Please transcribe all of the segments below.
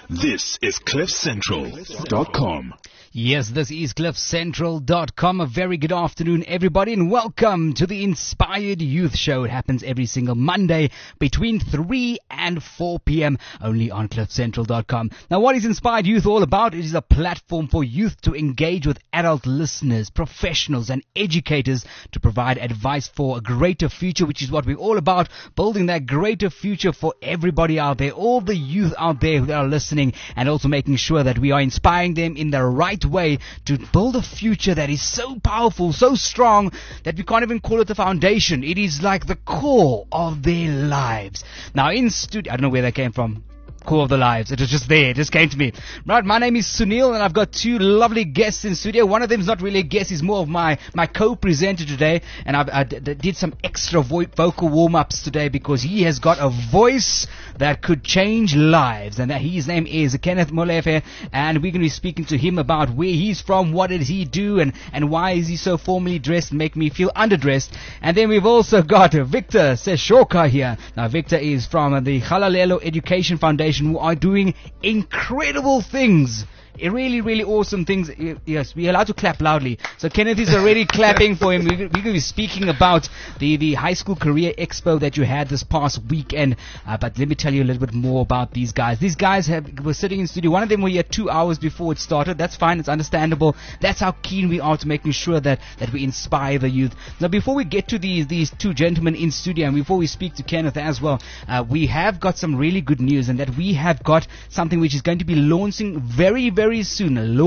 This is CliffCentral.com. Yes, this is CliffCentral.com. A very good afternoon, everybody, and welcome to the Inspired Youth Show. It happens every single Monday between 3 and 4 p.m. only on CliffCentral.com. Now, what is Inspired Youth all about? It is a platform for youth to engage with adult listeners, professionals, and educators to provide advice for a greater future, which is what we're all about, building that greater future for everybody out there, all the youth out there who are listening, and also making sure that we are inspiring them in the right way to build a future that is so powerful, so strong, that we can't even call it the foundation. It is like the core of their lives. Now in studio, I don't know where that came from. Core of the lives. It was just there. It just came to me. Right, my name is Sunil, and I've got two lovely guests in studio. One of them is not really a guest. He's more of my co-presenter today, and I did some extra vocal warm-ups today because he has got a voice that could change lives, and his name is Kenneth Molefe, and we're going to be speaking to him about where he's from, what does he do, and why is he so formally dressed and make me feel underdressed. And then we've also got Victor Seshoka here. Now, Victor is from the Halalelo Education Foundation, who are doing incredible things. Really, really awesome things. Yes, we're allowed to clap loudly. So Kenneth is already clapping for him. We're going to be speaking about the High School Career Expo that you had this past weekend. But let me tell you a little bit more about these guys. These guys were sitting in studio. One of them were here 2 hours before it started. That's fine. It's understandable. That's how keen we are to making sure that we inspire the youth. Now, before we get to these two gentlemen in studio, and before we speak to Kenneth as well, we have got some really good news, and that we have got something which is going to be launching very, very soon.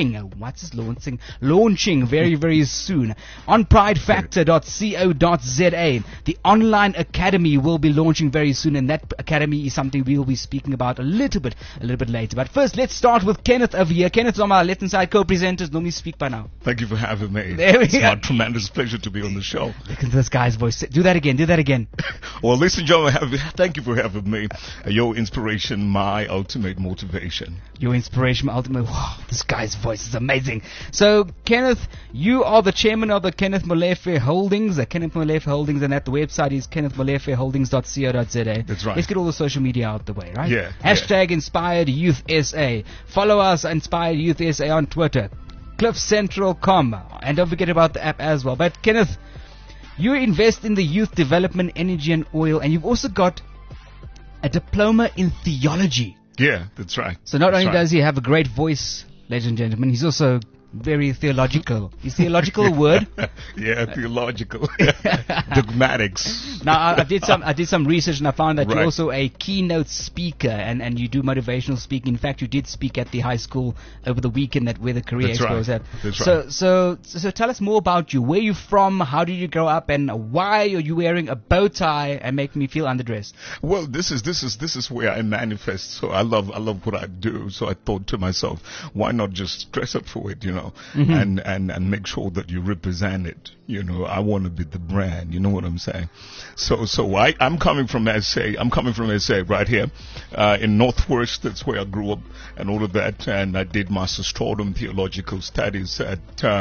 Launching very, very soon on pridefactor.co.za. The online academy will be launching very soon, and that academy is something we'll be speaking about a little bit later. But first, let's start with Kenneth over here. Kenneth's on my left-hand side, co-presenters. Normally speak by now. Thank you for having me. It's my tremendous pleasure to be on the show. Look at this guy's voice. Do that again. Well, ladies and gentlemen, thank you for having me. Your inspiration, my ultimate motivation. Your inspiration, my ultimate. Wow, this guy's voice is amazing. So, Kenneth, you are the chairman of the Kenneth Molefe Holdings, and at the website is kennethmolefeholdings.co.za. That's right. Let's get all the social media out the way, right? Yeah. Hashtag Inspired Youth SA. Follow us, Inspired Youth SA, on Twitter. CliffCentral.com. And don't forget about the app as well. But, Kenneth, you invest in the youth development, energy and oil, and you've also got a diploma in theology. Yeah, that's right. So not only does he have a great voice, ladies and gentlemen, he's also very theological. Is theological a word? Yeah, theological. Dogmatics. Now, I did some research, and I found that Right. you're also a keynote speaker, and you do motivational speaking. In fact, you did speak at the high school over the weekend where the Career That's Expo right. was at. That's right. So tell us more about you. Where are you from? How did you grow up? And why are you wearing a bow tie and making me feel underdressed? Well, this is where I manifest. So I love what I do. So I thought to myself, why not just dress up for it, and make sure that you represent it. I want to be the brand. You know what I'm saying? So I'm coming from SA. I'm coming from SA right here in Northwest. That's where I grew up and all of that. And I did my Nostrodom Theological Studies at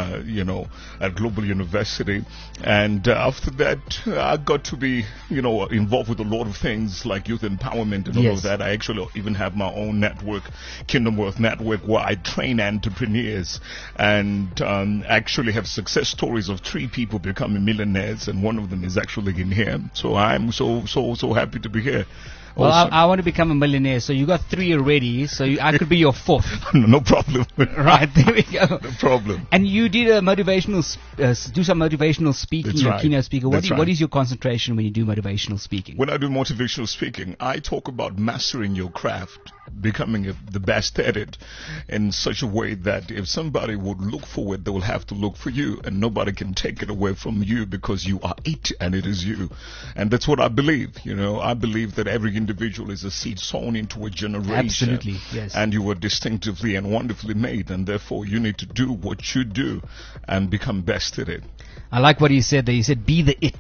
Global University. And after that, I got to be involved with a lot of things like youth empowerment and all Yes. of that. I actually even have my own network, Kingdom Worth Network, where I train entrepreneurs and actually have success stories of 3 people becoming millionaires, and one of them is actually in here. So I'm so happy to be here. Well, Also- I want to become a millionaire, so you got 3 already, so I could be your 4th. No problem. Right, there we go. No problem. And you did a do some motivational speaking, That's you're a right. keynote speaker. That's What right. is your concentration when you do motivational speaking? When I do motivational speaking, I talk about mastering your craft, becoming the best at it in such a way that if somebody would look for it, they will have to look for you, and nobody can take it away from you because you are it and it is you. And that's what I believe. I believe that every individual is a seed sown into a generation. Absolutely, yes. And you were distinctively and wonderfully made, and therefore you need to do what you do and become best at it. I like what he said there. He said, be the it.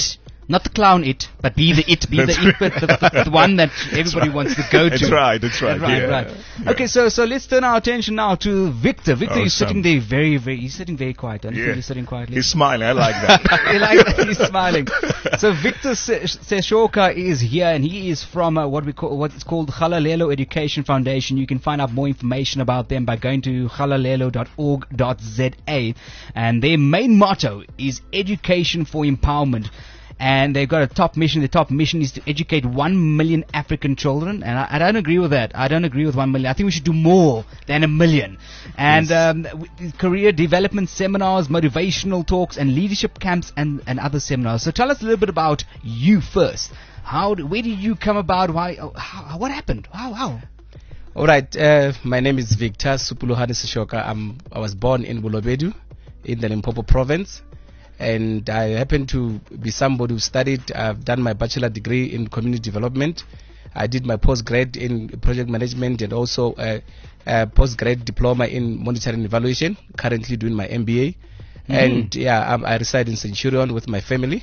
Not the clown it, but be the it, but the one that everybody wants to go to. That's right. Right. Okay, so let's turn our attention now to Victor. Victor is Awesome. sitting there he's sitting very quiet. Don't you think he's sitting quietly? He's smiling. I like that. You like that? He's smiling. So Victor Seshoka is here, and he is from what is called Galalelo Education Foundation. You can find out more information about them by going to galalelo.org.za, and their main motto is education for empowerment. And they've got a top mission. The top mission is to educate 1 million African children. And I don't agree with that. I don't agree with 1 million. I think we should do more than 1 million. And career development seminars, motivational talks, and leadership camps and other seminars. So tell us a little bit about you first. Where did you come about? What happened? How? All right. My name is Victor Supuluhane Seshoka. I was born in Bolobedu in the Limpopo province. And I happen to be somebody who studied. I've done my bachelor degree in community development. I did my postgrad in project management and also a postgrad diploma in monitoring and evaluation. Currently doing my MBA. And I reside in Centurion with my family.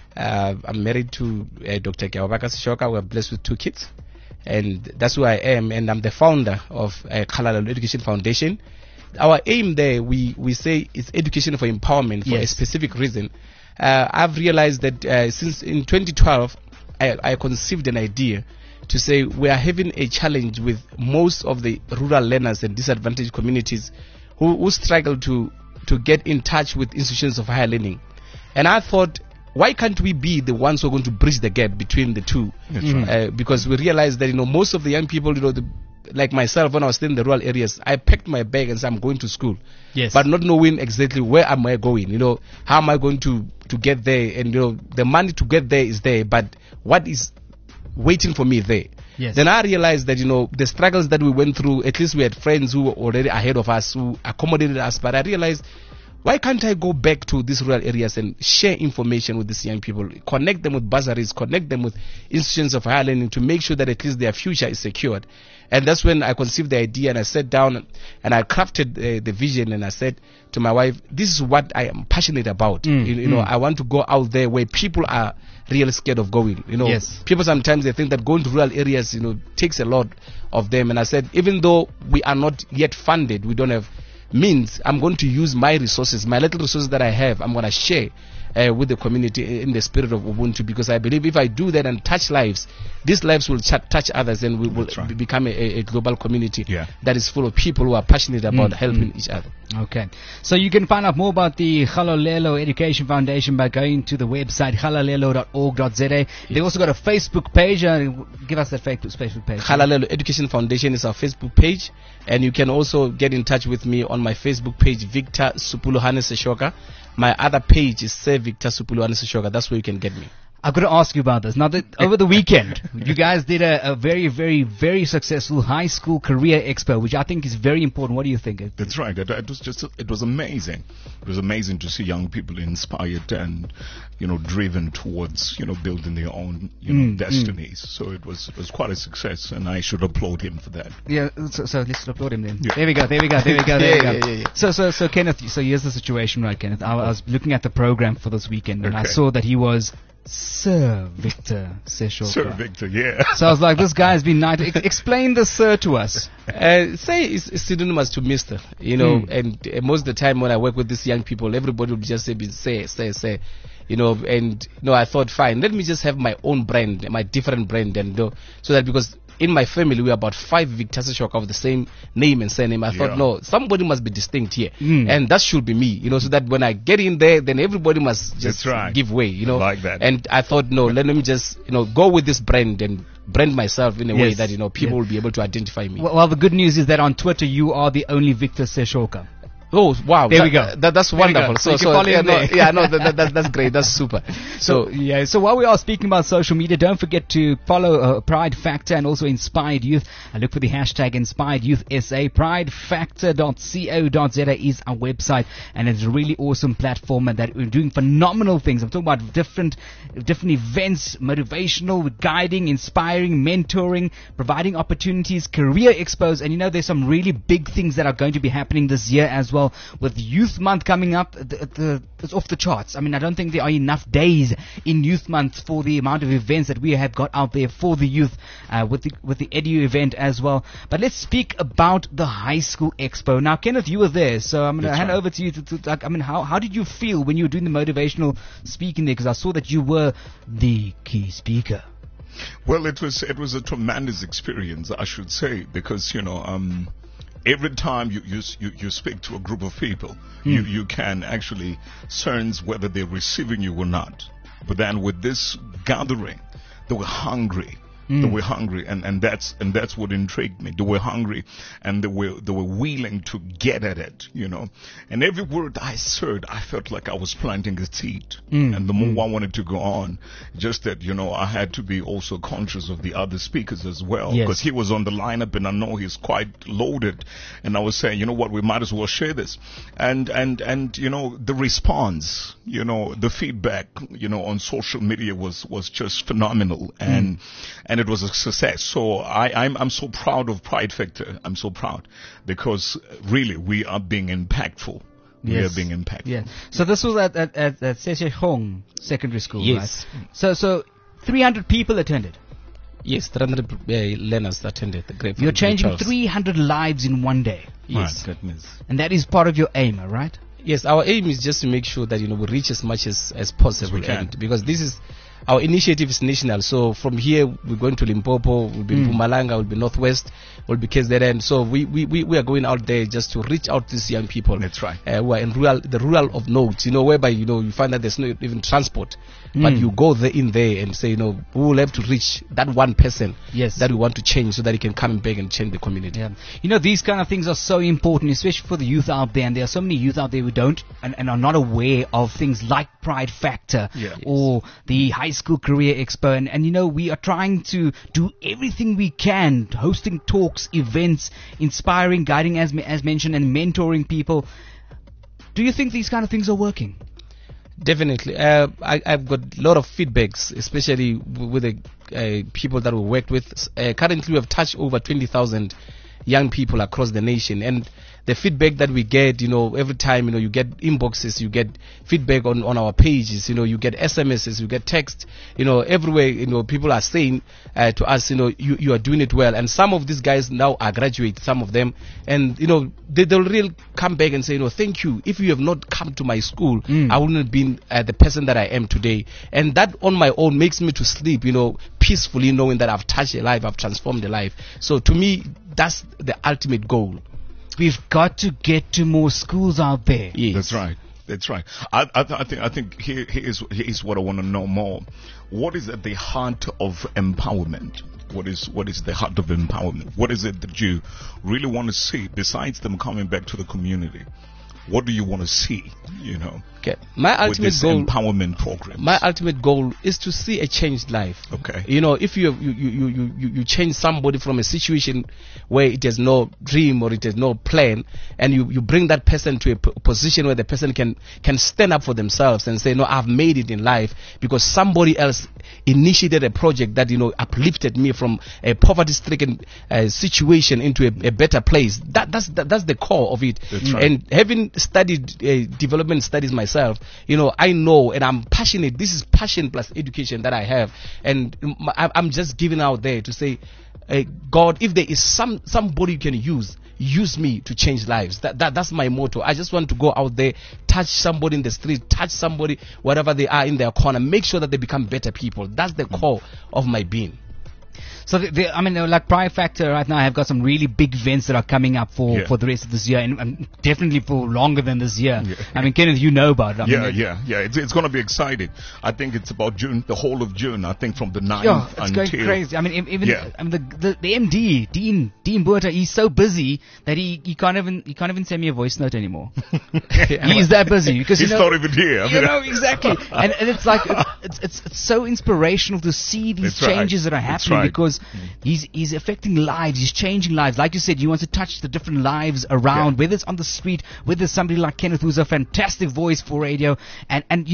I'm married to Dr. Kiawabaka Seshoka. We're blessed with 2 kids. And that's who I am. And I'm the founder of Galalelo Education Foundation. Our aim there, we say, is education for empowerment for a specific reason. I've realized that since in 2012, I conceived an idea to say we are having a challenge with most of the rural learners and disadvantaged communities who struggle to get in touch with institutions of higher learning. And I thought, why can't we be the ones who are going to bridge the gap between the two? Because we realized that most of the young people, like myself, when I was still in the rural areas, I packed my bag and said, I'm going to school. Yes. But not knowing exactly where am I going, how am I going to get there? And, the money to get there is there, but what is waiting for me there? Yes. Then I realized that, the struggles that we went through, at least we had friends who were already ahead of us, who accommodated us, but I realized, why can't I go back to these rural areas and share information with these young people, connect them with bursaries, connect them with institutions of higher learning to make sure that at least their future is secured? And that's when I conceived the idea, and I sat down and I crafted the vision, and I said to my wife, this is what I am passionate about. I want to go out there where people are really scared of going. People sometimes they think that going to rural areas, takes a lot of them. And I said, even though we are not yet funded, we don't have means, I'm going to use my resources, my little resources that I have, I'm going to share with the community in the spirit of Ubuntu, because I believe if I do that and touch lives, these lives will touch others, and we will become a global community that is full of people who are passionate about helping each other. Okay. So you can find out more about the Galalelo Education Foundation by going to the website galalelo.org.za. They also got a Facebook page. Give us that Facebook page. Galalelo Education Foundation is our Facebook page, and you can also get in touch with me on my Facebook page, Victor Supuluhane Seshoka. My other page is Sir Victor Supuluhane Seshoka. That's where you can get me. I've got to ask you about this. Now, over the weekend, you guys did a very, very, very successful high school career expo, which I think is very important. What do you think? That's right. It was amazing. It was amazing to see young people inspired and, driven towards, building their own, destinies. So it was quite a success, and I should applaud him for that. Yeah. So let's applaud him then. Yeah. There we go. Yeah. So Kenneth, so here's the situation, right, Kenneth? I was looking at the program for this weekend, and I saw that he was Sir Victor Seshoka. Sir Victor, yeah. So I was like, this guy's been nice. Explain the Sir to us. Say it's synonymous to Mister, and most of the time when I work with these young people, everybody will just say, say. And I thought, fine, let me just have my own brand, my different brand, and so that because in my family we are about 5 Victor Seshoka of the same name and surname. I thought, no, somebody must be distinct here, and that should be me, so that when I get in there, then everybody must just give way, like that. And I thought, no, let me just go with this brand and brand myself in a way that people will be able to identify me. Well, the good news is that on Twitter you are the only Victor Seshoka. Oh wow! There we go. That's wonderful. So that's great. That's super. So while we are speaking about social media, don't forget to follow Pride Factor and also Inspired Youth. Look for the hashtag Inspired Youth SA. Pridefactor.co.za is our website, and it's a really awesome platform, and that we're doing phenomenal things. I'm talking about different events, motivational, guiding, inspiring, mentoring, providing opportunities, career expos, and there's some really big things that are going to be happening this year as well. well. With Youth Month coming up, it's off the charts. I mean, I don't think there are enough days in Youth Month for the amount of events that we have got out there for the youth, with the Edu event as well. But let's speak about the High School Expo. Now, Kenneth, you were there, so I'm going to hand over to you how did you feel when you were doing the motivational speaking there? Because I saw that you were the key speaker. Well, it was a tremendous experience, I should say, because every time you speak to a group of people, you can actually sense whether they're receiving you or not. But then with this gathering, they were hungry. They were hungry, and that's what intrigued me. They were hungry, and they were willing to get at it, And every word I said, I felt like I was planting a seed. And the more I wanted to go on, just that I had to be also conscious of the other speakers as well, because he was on the lineup, and I know he's quite loaded. And I was saying, you know what, we might as well share this, and the response, the feedback, on social media was just phenomenal, and it was a success. So I'm so proud of Pride Factor. I'm so proud because really we are being impactful. We are being impactful. Yeah. So this was at Seshechong Secondary School, yes. Right? So 300 people attended. Yes, 300 learners attended. The great. You're changing 300 lives in one day. Yes. My goodness. And that is part of your aim, right? Yes, our aim is just to make sure that we reach as much as possible, we can. and because this is our initiative is national. So from here we're going to Limpopo, we'll be Mpumalanga, we'll be Northwest, we'll be KZN. So we are going out there just to reach out to these young people. That's right. Who are in the rural of nodes, whereby you find that there's no even transport, but you go there and say, we will have to reach that one person that we want to change, so that he can come back and change the community. Yeah. These kind of things are so important, especially for the youth out there, and there are so many youth out there who don't and are not aware of things like Pride Factor or the High School Career Expo, and we are trying to do everything we can, hosting talks, events, inspiring, guiding as mentioned, and mentoring people. Do you think these kind of things are working? Definitely. I've got a lot of feedbacks, especially with the people that we worked with. Currently we have touched over 20,000 young people across the nation, and the feedback that we get, every time, you get inboxes, you get feedback on our pages, you get SMSs, you get text, everywhere, people are saying to us, you are doing it well. And some of these guys now are graduates, some of them, and, they'll really come back and say, thank you. If you have not come to my school, I wouldn't have been the person that I am today. And that on my own makes me to sleep, peacefully, knowing that I've touched a life, I've transformed a life. So to me, that's the ultimate goal. We've got to get to more schools out there. Yes. That's right. I think here is what I want to know more. What is at the heart of empowerment? What is the heart of empowerment? What is it that you really want to see besides them coming back to the community? What do you want to see, Okay. My ultimate goal, empowerment program. My ultimate goal is to see a changed life. Okay. If you change somebody from a situation where it has no dream or it has no plan, and you bring that person to a position where the person can stand up for themselves and say, no, I've made it in life because somebody else initiated a project that uplifted me from a poverty-stricken situation into a better place. That's the core of it. That's right. And having studied development studies myself, I know, and I'm passionate. This is passion plus education that I have, and I'm just giving out there to say, God, if there is somebody you can use me to change lives. That's my motto. I just want to go out there, touch somebody in the street, touch somebody wherever they are in their corner, make sure that they become better people. That's the core of my being. So, like Pride Factor right now, I've got some really big events that are coming up for the rest of this year, and definitely for longer than this year. Yeah. Kenneth, you know about it. It's going to be exciting. I think it's about June, the whole of June. I think from the 9th it's going crazy. The MD, Dean Buerta, he's so busy that he can't even send me a voice note anymore. He's that busy because he's not even here. Exactly. and it's like it's so inspirational to see these changes that are happening because he's affecting lives, he's changing lives. Like you said, he wants to touch the different lives around, whether it's on the street, whether it's somebody like Kenneth who's a fantastic voice for radio. And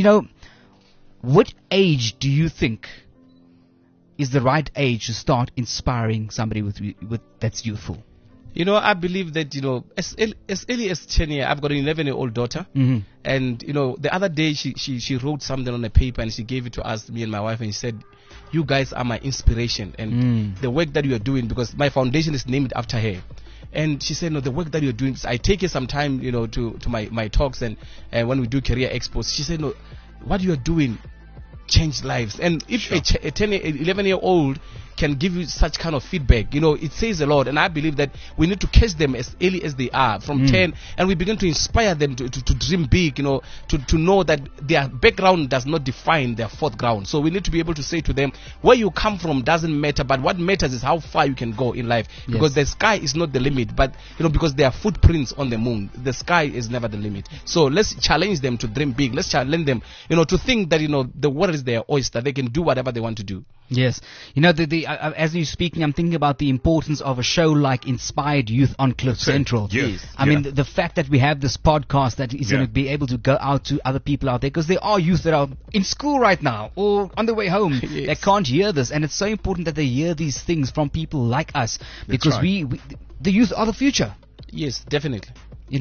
what age do you think is the right age to start inspiring somebody with that's youthful? You know, I believe that, as early as 10 years, I've got an 11-year-old daughter. Mm-hmm. And, the other day she wrote something on a paper and she gave it to us, me and my wife, and she said, "You guys are my inspiration." And the work that you are doing, because my foundation is named after her. And she said, "No, the work that you're doing," I take her some time, to my talks and when we do career expos. She said, "No, what you are doing change lives." And if a 11-year-old can give you such kind of feedback, it says a lot. And I believe that we need to catch them as early as they are, from 10, and we begin to inspire them to dream big, to know that their background does not define their fourth ground. So we need to be able to say to them, where you come from doesn't matter, but what matters is how far you can go in life. Because the sky is not the limit, but because there are footprints on the moon, the sky is never the limit. So let's challenge them to dream big. Let's challenge them, to think that the world is their oyster. They can do whatever they want to do. Yes. As you're speaking, I'm thinking about the importance of a show like Inspired Youth on Cliff Central. Yes. I mean, the fact that we have this podcast that is going to be able to go out to other people out there, because there are youth that are in school right now or on the way home that can't hear this. And it's so important that they hear these things from people like us, because we the youth are the future. Yes, definitely.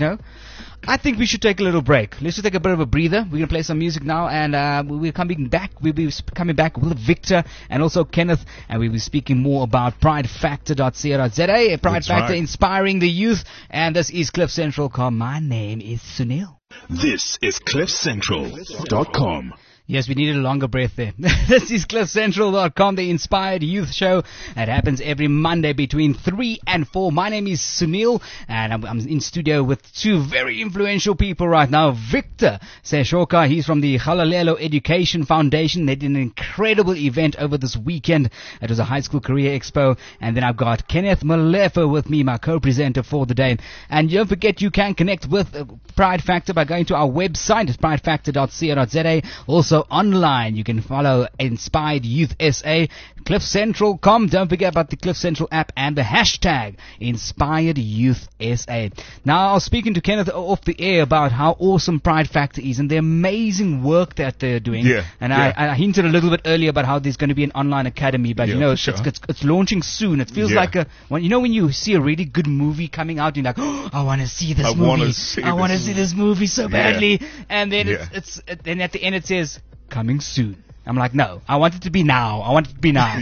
I think we should take a little break. Let's just take a bit of a breather. We're going to play some music now, and we're coming back. We'll be coming back with Victor and also Kenneth, and we'll be speaking more about pridefactor.co.za, Pride Factor inspiring the youth, and this is CliffCentral.com. My name is Sunil. This is CliffCentral.com. Yes, we needed a longer breath there. This is CliffCentral.com, the Inspired Youth Show. It happens every Monday between 3 and 4. My name is Sunil, and I'm in studio with two very influential people right now. Victor Seshoka, he's from the Halalelo Education Foundation. They did an incredible event over this weekend. It was a high school career expo. And then I've got Kenneth Molefe with me, my co-presenter for the day. And don't forget, you can connect with Pride Factor by going to our website. It's pridefactor.co.za. Also, online, you can follow Inspired Youth SA, CliffCentral.com. Don't forget about the Cliff Central app and the hashtag Inspired Youth SA. Now, I was speaking to Kenneth off the air about how awesome Pride Factor is and the amazing work that they're doing. I hinted a little bit earlier about how there's going to be an online academy, but it's launching soon. It feels like when you see a really good movie coming out, you're like, oh, I want to see this movie. I want to see this movie so badly. And then then at the end it says, coming soon. I'm like, no, I want it to be now. I want it to be now.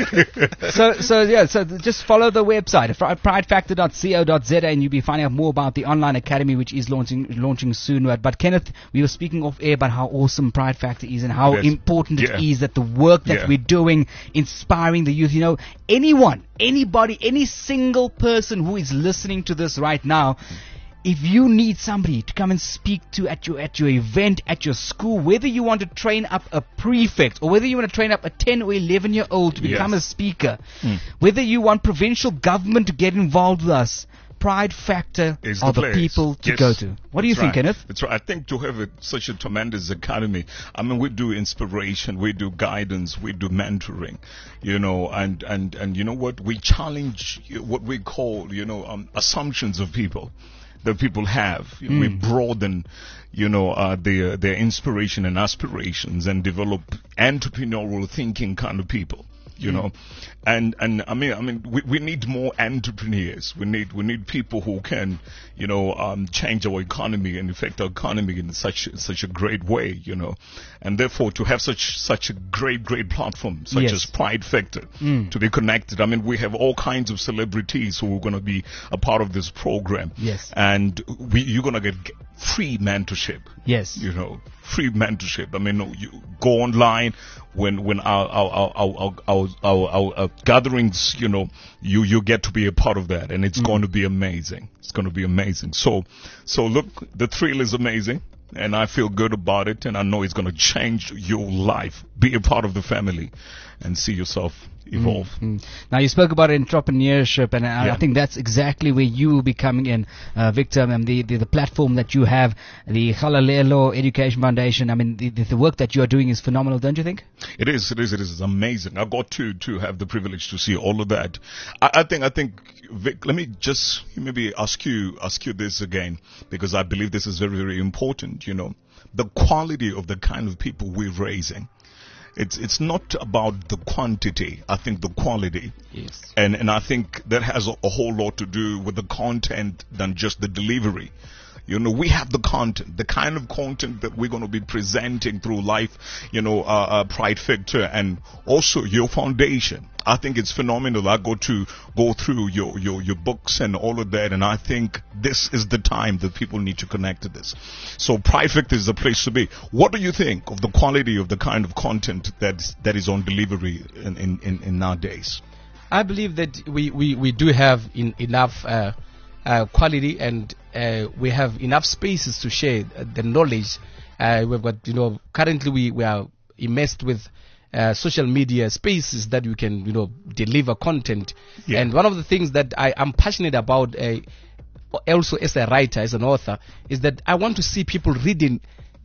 So just follow the website, pridefactor.co.za, and you'll be finding out more about the online academy, which is launching soon. But Kenneth, we were speaking off air about how awesome Pride Factor is and how important it is that the work that we're doing, inspiring the youth. Anyone, anybody, any single person who is listening to this right now, if you need somebody to come and speak to at your event, at your school, whether you want to train up a prefect or whether you want to train up a 10 or 11-year-old to become a speaker, whether you want provincial government to get involved with us, Pride Factor are the people to go to. What do you think, Kenneth? That's right. I think to have such a tremendous academy, we do inspiration, we do guidance, we do mentoring, and you know what? We challenge what we call, assumptions of people that people have. We broaden, their inspiration and aspirations and develop entrepreneurial thinking kind of people. We need more entrepreneurs. We need people who can, change our economy and affect our economy in such a great way, and therefore to have such a great platform such as Pride Factor to be connected. We have all kinds of celebrities who are going to be a part of this program. Yes, and you're going to get free mentorship. Yes, free mentorship. You go online when our gatherings, you get to be a part of that, and it's going to be amazing. It's going to be amazing. So look, the thrill is amazing, and I feel good about it, and I know it's going to change your life. Be a part of the family and see yourself evolve. Now, you spoke about entrepreneurship, and I think that's exactly where you will be coming in, Victor, and the platform that you have, the Halalelo Education Foundation. The work that you are doing is phenomenal, don't you think? It is. It's amazing. I got to have the privilege to see all of that. I think, Vic, let me just maybe ask you this again, because I believe this is very, very important. The quality of the kind of people we're raising. it's not about the quantity. I think the quality. Yes. And I think that has a whole lot to do with the content than just the delivery. You know, we have the content, the kind of content that we're going to be presenting through Life, Pride Factor, and also your foundation. I think it's phenomenal. I go through your books and all of that, and I think this is the time that people need to connect to this. So Pride Factor is the place to be. What do you think of the quality of the kind of content that is on delivery in nowadays? I believe that we do have enough quality, and we have enough spaces to share the knowledge. We've got, currently we are immersed with social media spaces that we can, deliver content. Yeah. And one of the things that I am passionate about, also as a writer, as an author, is that I want to see people reading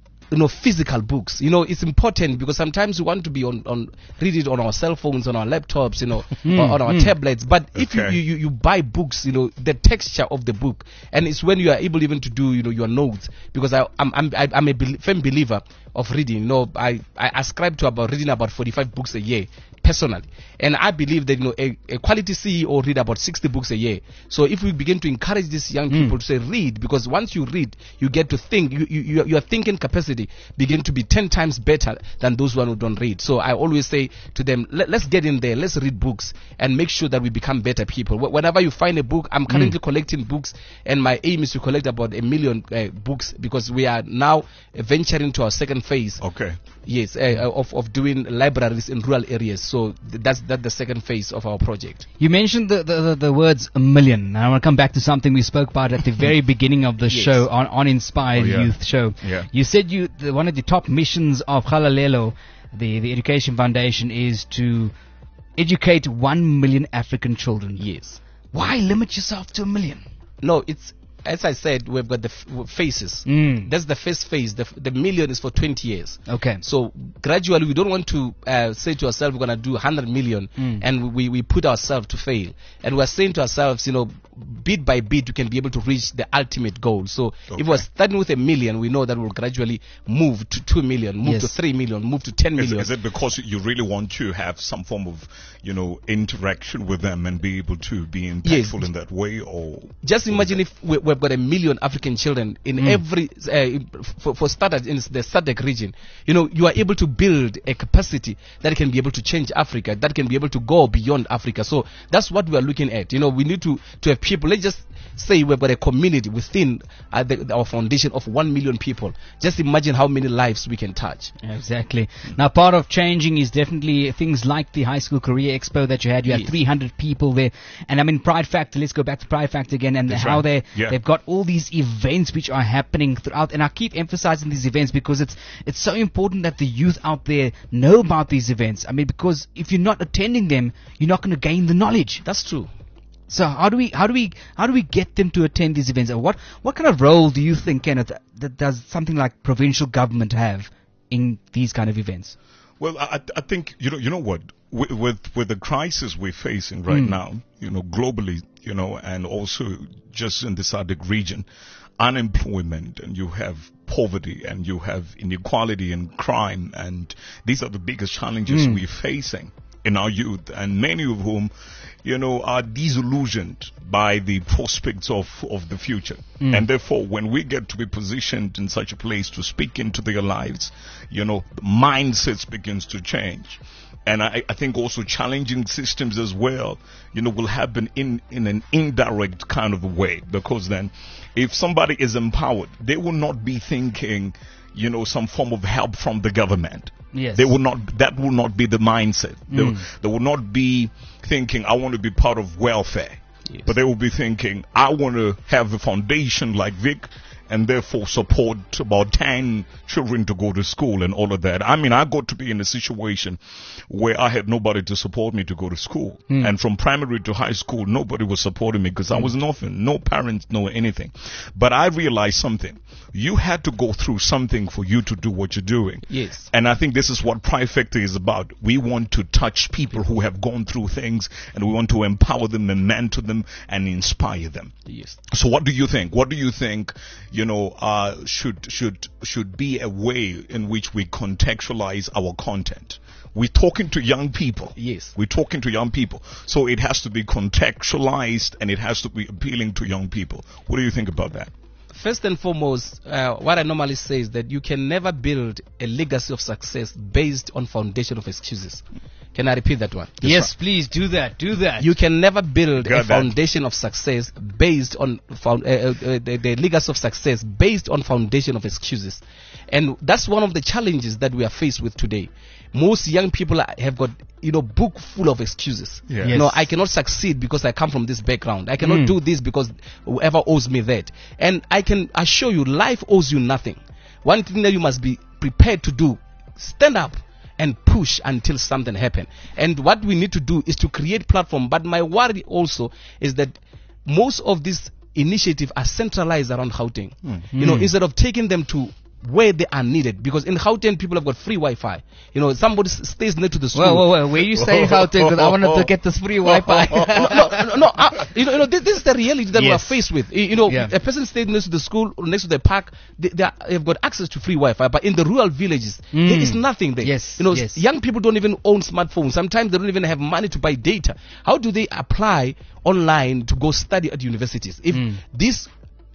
physical books. It's important because sometimes we want to be read it on our cell phones, on our laptops, on our tablets. But if you buy books, the texture of the book, and it's when you are able even to do, your notes, because I'm a firm believer of reading. I ascribe to reading about 45 books a year personally, and I believe that a quality CEO read about 60 books a year. So if we begin to encourage these young people to say read, because once you read, you get to think. Your thinking capacity begin to be 10 times better than those who don't read. So I always say to them, let's get in there, let's read books and make sure that we become better people. Whenever you find a book, I'm currently collecting books, and my aim is to collect about 1 million books, because we are now venturing to our second phase. Okay. Yes, of doing libraries in rural areas. So that's the second phase of our project. You mentioned the words 1 million. Now I want to come back to something we spoke about at the very beginning of the show on Inspired Youth Show. Yeah. You said one of the top missions of Galalelo, the Education Foundation, is to educate 1 million African children. Yes. Why limit yourself to 1 million? No, it's, as I said, we've got the phases. That's the first phase. The 1 million is for 20 years. Okay. So gradually, we don't want to say to ourselves, we're going to do 100 million, and we put ourselves to fail. And we're saying to ourselves, bit by bit, we can be able to reach the ultimate goal. So if we're starting with 1 million, we know that we'll gradually move to 2 million, move to 3 million, move to 10 million. Is it because you really want to have some form of, interaction with them and be able to be impactful in that way? Or just imagine if we've got 1 million African children in every, for starters, in the SADC region, you are able to build a capacity that can be able to change Africa, that can be able to go beyond Africa. So that's what we are looking at. We need to have people. Let's just say we've got a community within our foundation of 1 million people. Just imagine how many lives we can touch. Exactly. Now, part of changing is definitely things like the High School Career Expo that you had. You had 300 people there. And I mean, Pride Factor, let's go back to Pride Factor again, and That's how right. they've got all these events which are happening throughout. And I keep emphasizing these events because it's so important that the youth out there know about these events. I mean, because if you're not attending them, you're not going to gain the knowledge. That's true. So how do we get them to attend these events? What kind of role do you think, Kenneth, that does something like provincial government have in these kind of events? Well, I think you know what, with the crisis we're facing right now, globally, and also just in the SADC region, unemployment, and you have poverty, and you have inequality and crime, and these are the biggest challenges we're facing in our youth, and many of whom, are disillusioned by the prospects of the future. And therefore, when we get to be positioned in such a place to speak into their lives, the mindsets begins to change. And I think also challenging systems as well, will happen in an indirect kind of a way, because then if somebody is empowered, they will not be thinking, some form of help from the government. Yes. That will not be the mindset. They will not be thinking, I want to be part of welfare. Yes. But they will be thinking, I want to have a foundation like Vic, and therefore support about 10 children to go to school and all of that. I mean, I got to be in a situation where I had nobody to support me to go to school. And from primary to high school, nobody was supporting me because I was nothing. No parents, no anything. But I realized something. You had to go through something for you to do what you're doing. Yes. And I think this is what Pride Factor is about. We want to touch people who have gone through things, and we want to empower them and mentor them and inspire them. Yes. So what do you think? What do you think, should be a way in which we contextualize our content. We're talking to young people. Yes. We're talking to young people. So it has to be contextualized and it has to be appealing to young people. What do you think about that? First and foremost, what I normally say is that you can never build a legacy of success based on foundation of excuses. Can I repeat that one? Yes, please do that. Do that. You can never build Got a that. foundation of success based on the legacy of success based on foundation of excuses, and that's one of the challenges that we are faced with today. Most young people have got book full of excuses. Yeah. Yes. I cannot succeed because I come from this background. I cannot do this because whoever owes me that. And I can assure you, life owes you nothing. One thing that you must be prepared to do: stand up and push until something happens. And what we need to do is to create platform. But my worry also is that most of these initiatives are centralized around Gauteng. Instead of taking them to where they are needed, because in Gauteng people have got free Wi-Fi. Somebody stays near to the school. Well, where you say Gauteng? Because I wanted to get this free Wi-Fi. This is the reality that we are Yes. faced with. Yeah. A person stays next to the school or next to the park, they've got access to free Wi-Fi. But in the rural villages, there is nothing there. Yes, yes. Young people don't even own smartphones. Sometimes they don't even have money to buy data. How do they apply online to go study at universities if these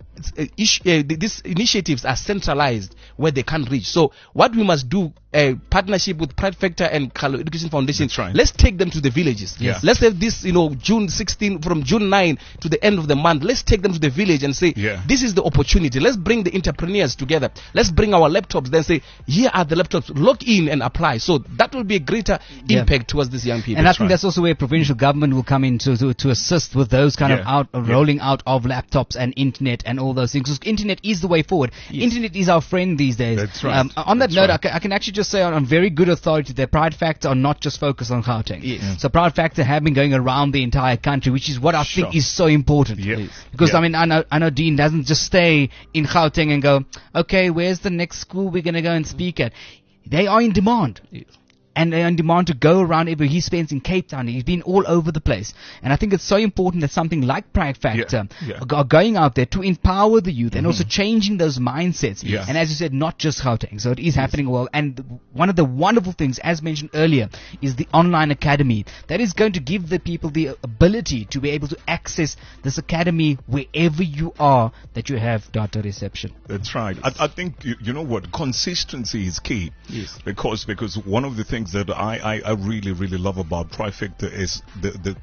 initiatives are centralized where they can't reach? So what we must do, a partnership with Pride Factor and Kalo Education Foundation. That's right. Let's take them to the villages. Yes. Let's have this, June 16, from June 9 to the end of the month. Let's take them to the village and say, Yeah. this is the opportunity. Let's bring the entrepreneurs together. Let's bring our laptops. Then say, here are the laptops. Log in and apply. So that will be a greater impact towards these young people. And I think that's also where provincial government will come in to assist with those kind of rolling out of laptops and internet and all those things. Because internet is the way forward. Internet is our friend these days. That's right. On that That's note, right. I can actually just say on very good authority that Pride Factor are not just focused on Gauteng. Yes. So Pride Factor have been going around the entire country, which is what I think Sure. is so important. Yeah. Because Yeah. I know Dean doesn't just stay in Gauteng and go, okay, where's the next school we're going to go and speak at? They are in demand. And they're in demand to go around he spends in Cape Town. He's been all over the place. And I think it's so important that something like Pride Factor are going out there to empower the youth and also changing those mindsets. Yeah. And as you said, not just Gauteng. So it is happening well. And one of the wonderful things, as mentioned earlier, is the online academy. That is going to give the people the ability to be able to access this academy wherever you are, that you have data reception. That's right. I think you know what, consistency is key. Yes. Because one of the things that I really love about Pride Factor is the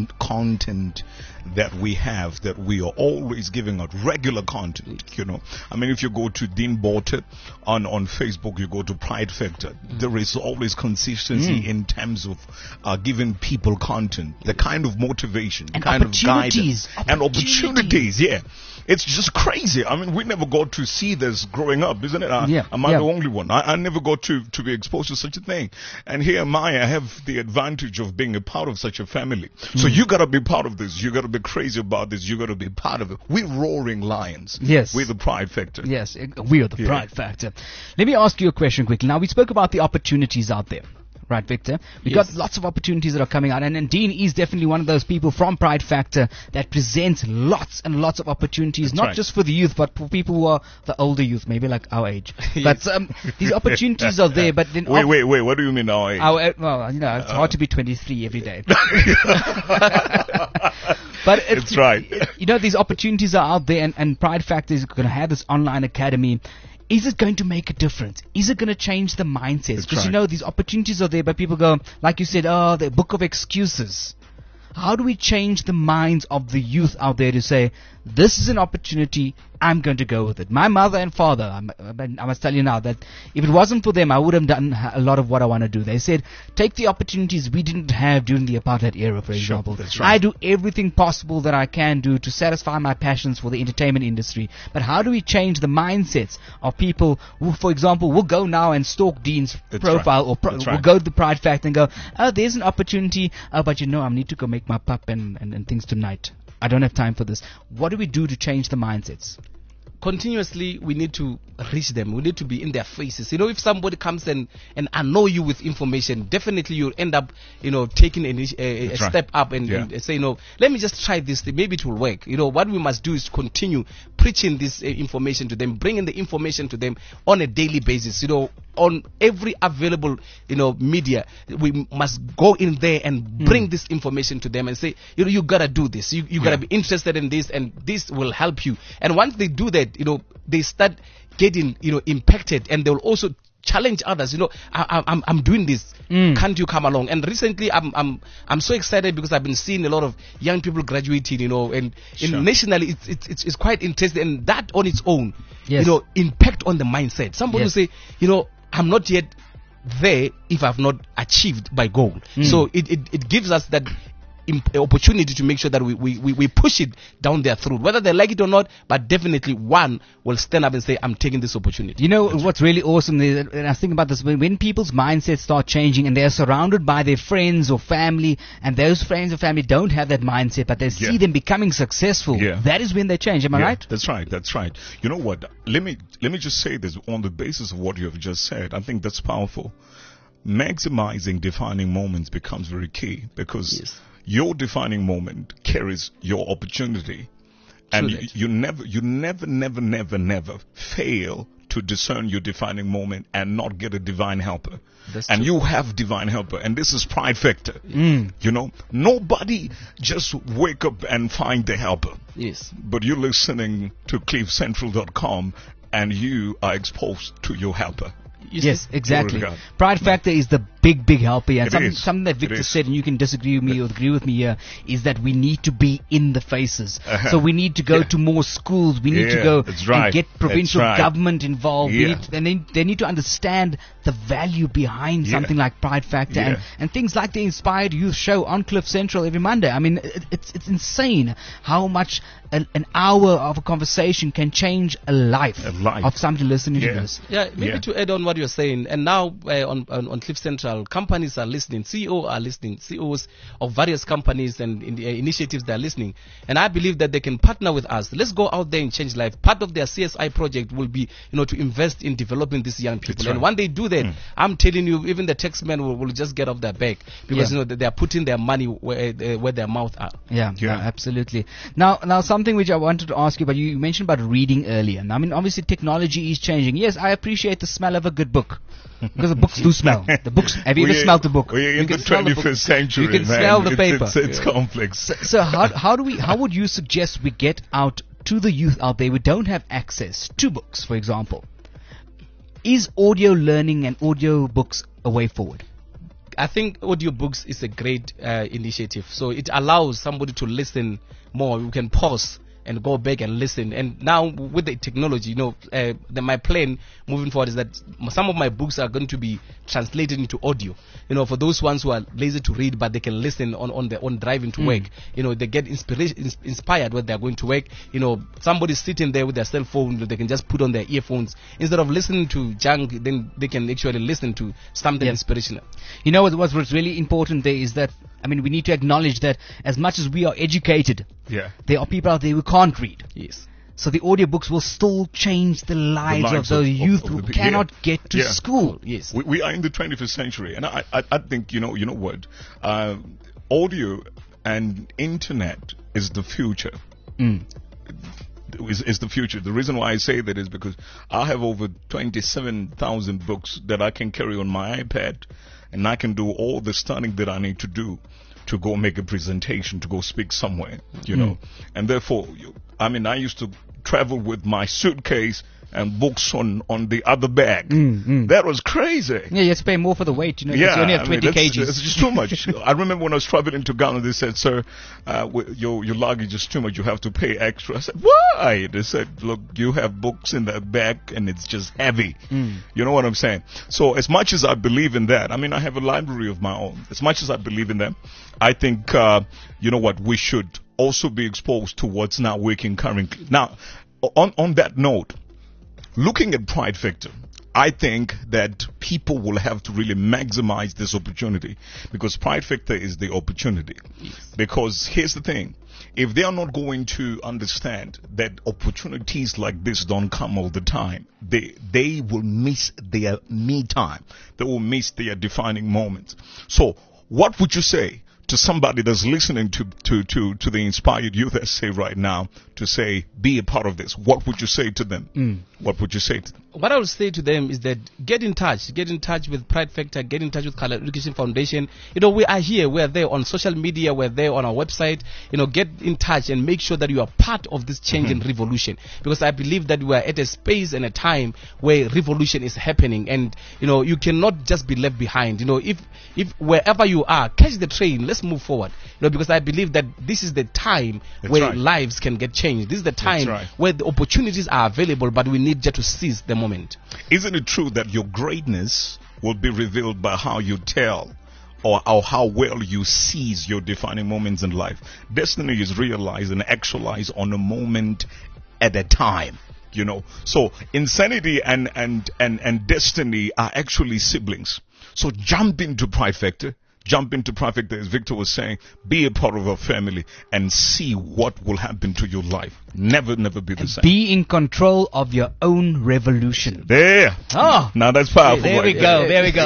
content that we have, that we are always giving out regular content. I mean, if you go to Dean Borte on Facebook, you go to Pride Factor, there is always consistency in terms of giving people content, the kind of motivation, And kind of opportunities. guidance, and opportunities. Yeah. It's just crazy. I mean, we never got to see this growing up, isn't it? Am I the only one? I never got to be exposed to such a thing. And here am I have the advantage of being a part of such a family. So you got to be part of this. You got to be crazy about this. You got to be part of it. We're roaring lions. Yes. We're the Pride Factor. Yes, we are the Pride Factor. Let me ask you a question quickly. Now, we spoke about the opportunities out there. Right, Victor? We've got lots of opportunities that are coming out, and Dean is definitely one of those people from Pride Factor that presents lots and lots of opportunities, That's not right. just for the youth, but for people who are the older youth, maybe like our age. But these opportunities are there, but then... Wait, what do you mean our age? Well, it's hard to be 23 every day. But It's right. These opportunities are out there, and Pride Factor is going to have this online academy. Is it going to make a difference? Is it going to change the mindsets? Because right. these opportunities are there, but people go, like you said, the book of excuses. How do we change the minds of the youth out there to say, this is an opportunity, I'm going to go with it? My mother and father, I must tell you now that if it wasn't for them, I would have done a lot of what I want to do. They said, take the opportunities we didn't have during the apartheid era, for example. That's right. I do everything possible that I can do to satisfy my passions for the entertainment industry. But how do we change the mindsets of people who, for example, will go now and stalk Dean's That's profile right. or That's will right. go to the Pride Factor and go, there's an opportunity, but I need to go make my pup and things tonight. I don't have time for this. What do we do to change the mindsets? continuously we need to reach them. We need to be in their faces. You know, if somebody comes and annoy you with information, definitely you'll end up, you know, taking a right. step up and say, no, let me just try this thing. Maybe it will work. You know, what we must do is continue preaching this information to them, bringing the information to them on a daily basis. You know, on every available, you know, media, we must go in there and bring this information to them and say, you know, you gotta do this. You gotta be interested in this, and this will help you. And once they do that, you know, they start getting, you know, impacted, and they'll also challenge others. You know, I'm doing this. Can't you come along? And recently, I'm so excited because I've been seeing a lot of young people graduating. You know, and nationally, it's quite interesting, and that on its own, you know, impact on the mindset. Somebody will say, you know, I'm not yet there if I've not achieved my goal. So it gives us that opportunity to make sure that we push it down their throat, whether they like it or not. But definitely one will stand up and say, I'm taking this opportunity. You know, what's really awesome is, and I was thinking about this, when people's mindsets start changing and they're surrounded by their friends or family, and those friends or family don't have that mindset, but they see them becoming successful, that is when they change. Am I right? That's right. That's right. You know what? Let me just say this on the basis of what you have just said. I think that's powerful. Maximizing defining moments becomes very key, because your defining moment carries your opportunity, and you never fail to discern your defining moment and not get a divine helper. And you have divine helper, and this is Pride Factor. You know, nobody just wake up and find the helper. But you're listening to CliffCentral.com, and you are exposed to your helper. Yes, exactly. Pride Factor is the big helper here. And something that Victor said, and you can disagree with me or agree with me here, is that we need to be in the faces. So we need to go to more schools. We need to go and get provincial government involved. And they need to understand the value behind something like Pride Factor and things like the Inspired Youth Show on Cliff Central every Monday. I mean, it's insane how much an hour of a conversation can change a life of somebody listening to this. Maybe to add on what you're saying, and now on Cliff Central, companies are listening, CEOs are listening, CEOs of various companies and initiatives, they're listening, and I believe that they can partner with us. Let's go out there and change life. Part of their CSI project will be, you know, to invest in developing these young people. And when they do that, I'm telling you, even the taxmen will just get off their back, because you know they are putting their money where their mouth are. Absolutely. Now something which I wanted to ask you about, you mentioned about reading earlier. I mean, obviously technology is changing. Yes, I appreciate the smell of a good book, because the books do smell. The books. Have you ever smelled the book? We're in the 21st century. You can smell the paper. It's complex. So how would you suggest we get out to the youth out there who don't have access to books, for example? Is audio learning and audio books a way forward? I think audiobooks is a great initiative. So it allows somebody to listen more. You can pause and go back and listen. And now with the technology, you know, my plan moving forward is that some of my books are going to be translated into audio. You know, for those ones who are lazy to read, but they can listen on their own driving to work. You know, they get inspired when they're going to work. You know, somebody's sitting there with their cell phone, they can just put on their earphones. Instead of listening to junk, then they can actually listen to something inspirational. You know what's really important there is that, I mean, we need to acknowledge that as much as we are educated, there are people out there who can't read. So the audiobooks will still change the lives of those youth who cannot get to school. We are in the 21st century, and I think, you know what, audio and internet is the future. Is the future. The reason why I say that is because I have over 27,000 books that I can carry on my iPad, and I can do all the studying that I need to do to go make a presentation, to go speak somewhere, you know. And therefore, I mean, I used to travel with my suitcase and books on the other bag. That was crazy. Yeah, you have to pay more for the weight, you know, because you only have 20 kgs. It's just too much. I remember when I was traveling to Ghana, they said, sir, your luggage is too much, you have to pay extra. I said, why? They said, look, you have books in that bag and it's just heavy. You know what I'm saying? So as much as I believe in that, I mean, I have a library of my own. As much as I believe in them, I think, you know what, we should also be exposed to what's now working currently. Now, on that note, looking at Pride Factor, I think that people will have to really maximize this opportunity, because Pride Factor is the opportunity. Because here's the thing, if they are not going to understand that opportunities like this don't come all the time, they will miss their me time. They will miss their defining moments. So what would you say to somebody that's listening to the Inspired Youth Essay right now to say, be a part of this? What would you say to them? What would you say to them? What I would say to them is that get in touch with Pride Factor, get in touch with Color Education Foundation. We are here, we're there on social media, we're there on our website. Get in touch and make sure that you are part of this change and revolution, because I believe that we are at a space and a time where revolution is happening, and you cannot just be left behind. If wherever you are, catch the train, let's move forward. Because I believe that this is the time where lives can get changed. This is the time where the opportunities are available, but we need just to seize the moment. Isn't it true that your greatness will be revealed by how you tell or how well you seize your defining moments in life? Destiny is realized and actualized on a moment at a time. So insanity and destiny are actually siblings. So jump into Pride Factor. As Victor was saying, be a part of our family and see what will happen to your life. Never be the same. Be in control of your own revolution. There. Oh, now that's powerful. There we go.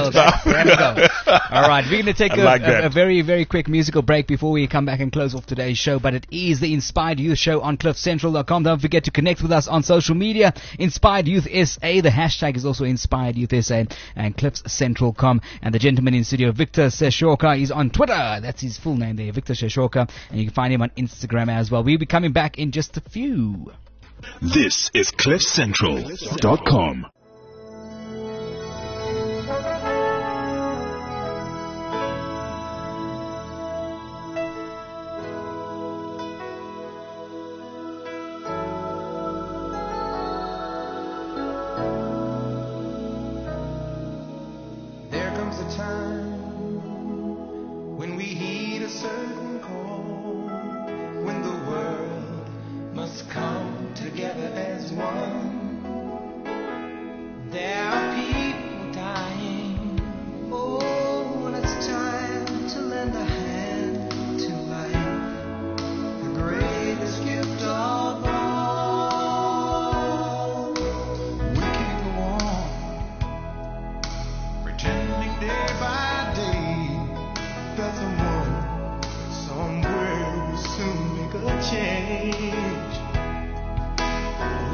All right, we're going to take a very, very quick musical break before we come back and close off today's show. But it is the Inspired Youth Show on CliffCentral.com. Don't forget to connect with us on social media. Inspired Youth SA. The hashtag is also Inspired Youth SA and CliffCentral.com. And the gentleman in studio, Victor Seshoka, is on Twitter. That's his full name there, Victor Seshoka. And you can find him on Instagram as well. We'll be coming back in just a few. This is CliffCentral.com. There comes a time when we heed a certain call, when the world must come together as one. There are people dying. Oh, when it's time to lend a hand to life, the greatest gift of all. We can't go on pretending day by day that someone somewhere will soon make a change.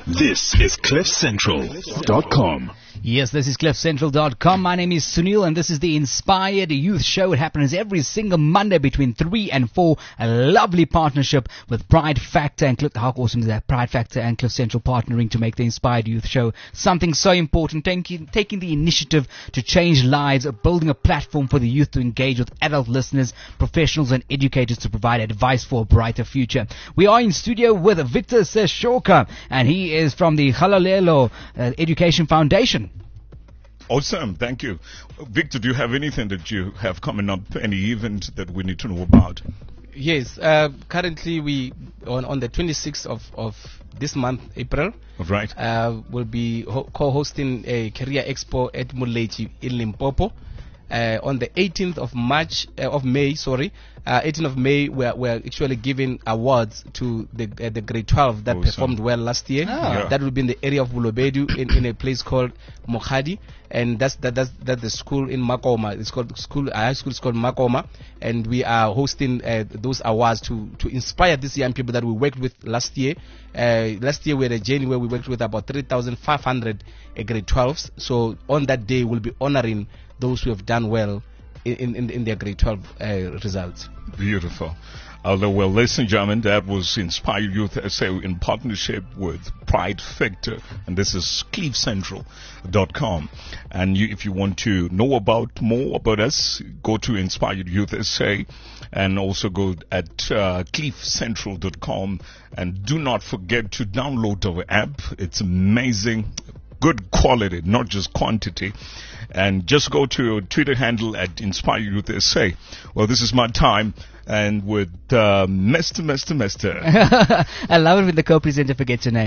This is CliffCentral.com. Yes, this is CliffCentral.com. My name is Sunil, and this is the Inspired Youth Show. It happens every single Monday between 3 and 4. A lovely partnership with Pride Factor and Cliff. How awesome is that? Pride Factor and Cliff Central partnering to make the Inspired Youth Show something so important. Taking the initiative to change lives, building a platform for the youth to engage with adult listeners, professionals, and educators to provide advice for a brighter future. We are in studio with Victor Seshoka, and he is from the Halalelo Education Foundation. Awesome, thank you. Victor, do you have anything that you have coming up, any event that we need to know about? Yes, currently we on the 26th of this month, April, Right. we'll be co-hosting a career expo at Mulechi in Limpopo. On the 18th of May, 18th of May, we're actually giving awards to the grade 12 that Awesome. performed well last year. Yeah. That will be in the area of Bulobedu in a place called Mokhadi, and that's the school in Makoma. It's called high school is called Makoma, and we are hosting those awards to inspire these young people that we worked with last year. Last year we had a journey where we worked with about 3,500 grade 12s. So on that day we'll be honoring those who have done well in their grade 12 results. Beautiful. Well, ladies and gentlemen, that was Inspired Youth SA in partnership with Pride Factor, and this is CliffCentral.com. And if you want to know more about us, go to Inspired Youth SA, and also go at CliffCentral.com. And do not forget to download our app. It's amazing. Good quality, not just quantity. And just go to Twitter handle at Inspire Youth SA. Well, this is my time, and with Mr. I love it when the co-presenter forgets your name.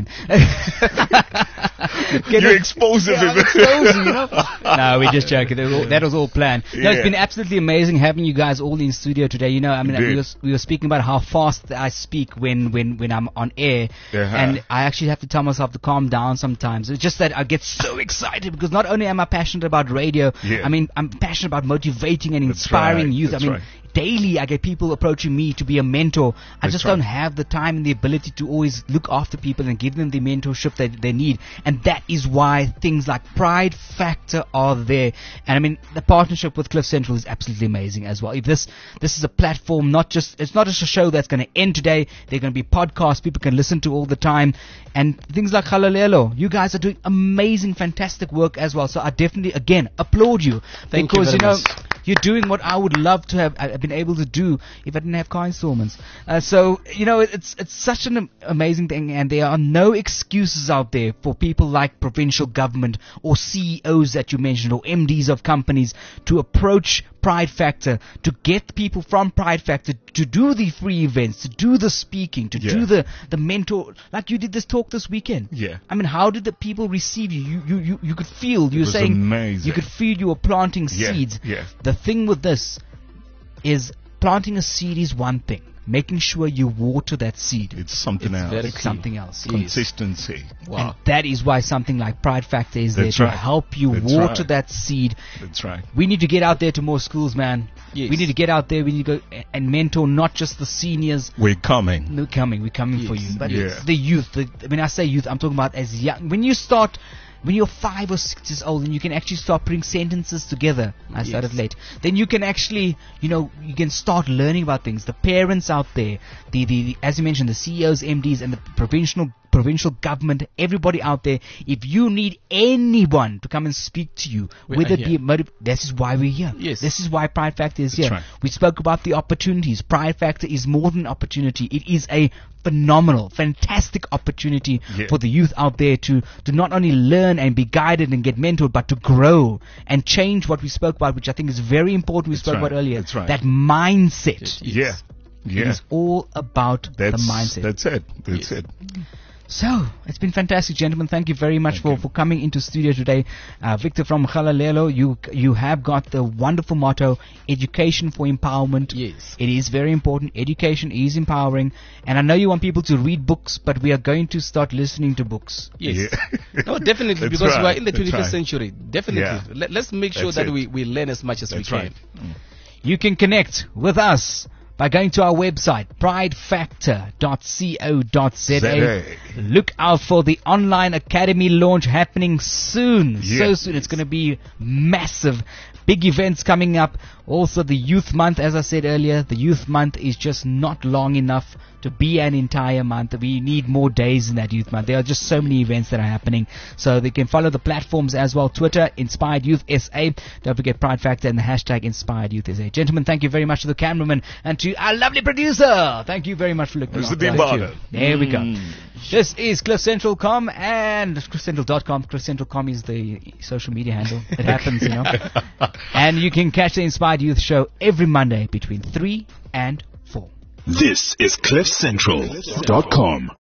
You expose him. Yeah, expose you, you know? No, we're just joking. That was all planned. No, it's Yeah. been absolutely amazing having you guys all in studio today. You know, I mean, Indeed. we were speaking about how fast I speak when I'm on air, and I actually have to tell myself to calm down sometimes. It's just that I get so excited because not only am I passionate about radio, Yeah. I mean, I'm passionate about motivating and That's inspiring right, youth. that's I mean, right. daily I get people approaching me to be a mentor. I That's just right. don't have the time and the ability to always look after people and give them the mentorship that they need. And that is why things like Pride Factor are there. And I mean, the partnership with Cliff Central is absolutely amazing as well. If this is a platform, it's not just a show that's going to end today. They're going to be podcasts people can listen to all the time. And things like Halalelo, you guys are doing amazing, fantastic work as well. So I definitely, again, applaud you. Thank you because, very know, much. you're doing what I would love to have been able to do if I didn't have car installments. So, you know, it's such an amazing thing, and there are no excuses out there for people like provincial government or CEOs that you mentioned or MDs of companies to approach Pride Factor, to get people from Pride Factor to do the free events, to do the speaking, to do the mentor, like you did this talk this weekend. Yeah. I mean, how did the people receive you? You could feel, you were was saying, amazing. you could feel you were planting Yeah, seeds. yeah. The thing with this is planting a seed is one thing. Making sure you water that seed, It's something It's else. very it's something else. Consistency. And that is why something like Pride Factor is That's there to right. help you That's water right. that seed. That's right. We need to get out there to more schools, man. Yes. We need to get out there. We need to go and mentor not just the seniors. We're coming. We're coming for Yes. you. But Yeah. it's the youth. When I say youth, I'm talking about as young. When you're 5 or 6 years old and you can actually start putting sentences together. I started late. Then you can actually, you can start learning about things. The parents out there, the as you mentioned, the CEOs, MDs, and the provincial government, everybody out there, if you need anyone to come and speak to you, We whether are it be this is why we're here. Yes. This is why Pride Factor is That's here. right. We spoke about the opportunities. Pride Factor is more than an opportunity. It is a phenomenal, fantastic opportunity Yeah. for the youth out there to not only learn and be guided and get mentored, but to grow and change what we spoke about, which I think is very important. We spoke right. about earlier. That's right. That mindset. Yeah. It Yeah. is all about the mindset. That's it. That's Yes. it. So, it's been fantastic, gentlemen. Thank you very much for coming into studio today. Victor from Halalelo, you have got the wonderful motto, education for empowerment. Yes. It is very important. Education is empowering. And I know you want people to read books, but we are going to start listening to books. Yes. Yeah. No, definitely, That's because we are right. in the That's 21st right. century. Definitely. Yeah. Let's make sure That's that it. we learn as much as That's we right. can. You can connect with us by going to our website, pridefactor.co.za. ZA. Look out for the online academy launch happening soon. So Yes. soon. It's going to be massive. Big events coming up. Also the Youth Month, as I said earlier, the Youth Month is just not long enough to be an entire month. We need more days in that Youth Month. There are just so many events that are happening. So they can follow the platforms as well. Twitter, Inspired Youth SA. Don't forget Pride Factor and the hashtag Inspired Youth SA. Gentlemen, thank you very much to the cameraman and to our lovely producer. Thank you very much for looking Who's the after big us. baller? There we go. This is CliffCentral.com and CliffCentral.com. CliffCentral.com is the social media handle. It happens, you know. And you can catch the Inspired Youth Show every Monday between 3 and 4. This is CliffCentral.com.